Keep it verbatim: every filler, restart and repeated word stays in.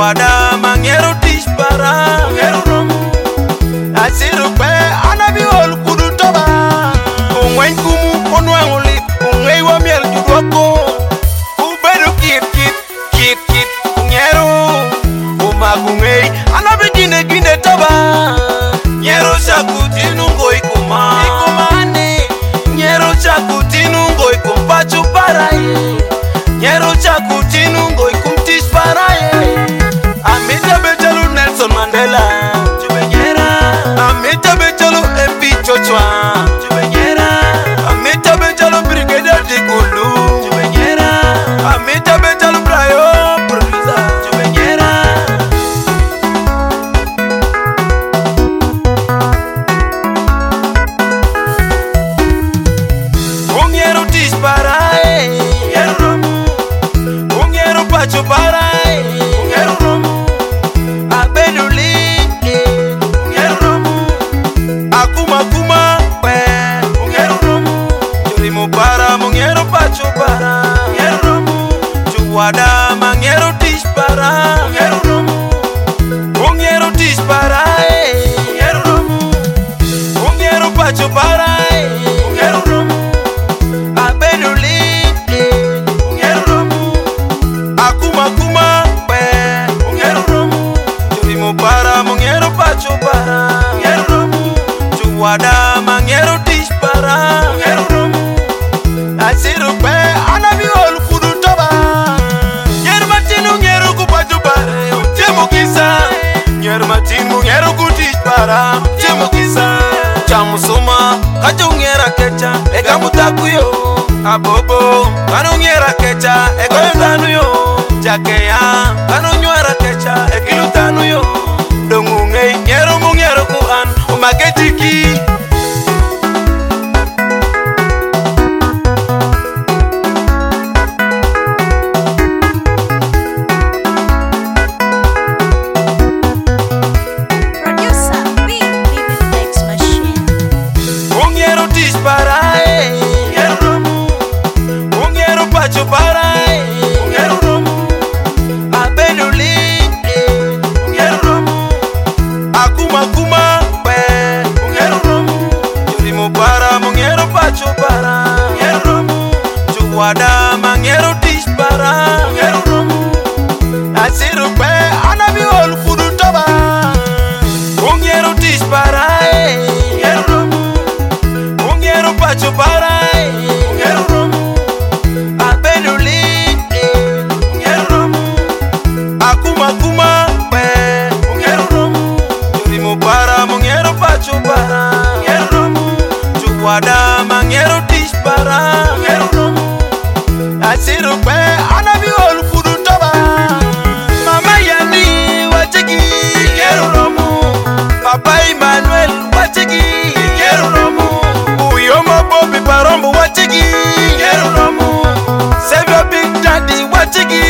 Wada mangero dispara ngero romu asiru pe anabi ol kudu toba ongwen kumu onwanguli ongei wa miel judoko ubedu kit kit kit kit ngero umagungei anabi gine gine toba ngero shakutinu ngoi kuma ikumane ngero shakutinu ngoi kumpachu paraye ngero shakutinu ngoi kumtis paraye Amita Bechelu Nelson Mandela Chubenyera Amita Bechelu M P Chochwa Chubenyera Amita Bechelu Brigadier Dikulu Chubenyera Amita Bechelu Brayo Producer Chubenyera Ungero Tisparae Ungero Romu Ungero Pacho Parae Ungero Romu Akuma kuma pe ungero romu Jurimo para mungero pacho para ungero romu Juwada mangero dispara ungero romu Ungero dispara eh ungero romu Ungero pacho para eh ungero romu Abeduli eh ungero romu Akuma kuma pe ungero romu Jurimo para mungero pacho para ungero romu Wada mangero dispara ngero romu asiru pe anabi ol kudu toba nyer matinu ngero kupatu bare temo kisa nyer matinu ngero kudispara temo kisa chamusoma kacho ngera kecha ega mutakuyo abobo kanu ngera kecha ego ndanu yo jakeya kanu nywara kecha ekilutanu yo dongunge ngero mungero ku an umaketiki Producer Big Baby Flex Machine ungero disparae ngero romu ungero pacho parae ngero romu abeduli ngero romu akuma kuma pe ungero romu jurimo para mungero pacho para ngero romu juwada mangero dispara ngero romu asiru pe anabi ol kudu toba ungero dispara eh ngero romu ungero pacho para eh ngero romu abeduli ngero romu akuma kuma pe ungero romu Jurimo para mungero pacho para ngero romu Juwada mangero dispara ngero romu asiru pe anabi ol kudu toba Mama Yani wachiki ngero romu Papa Emmanuel wachiki ngero romu Uyoma Bobby Parombo wachiki ngero romu Savior Big Daddy wachiki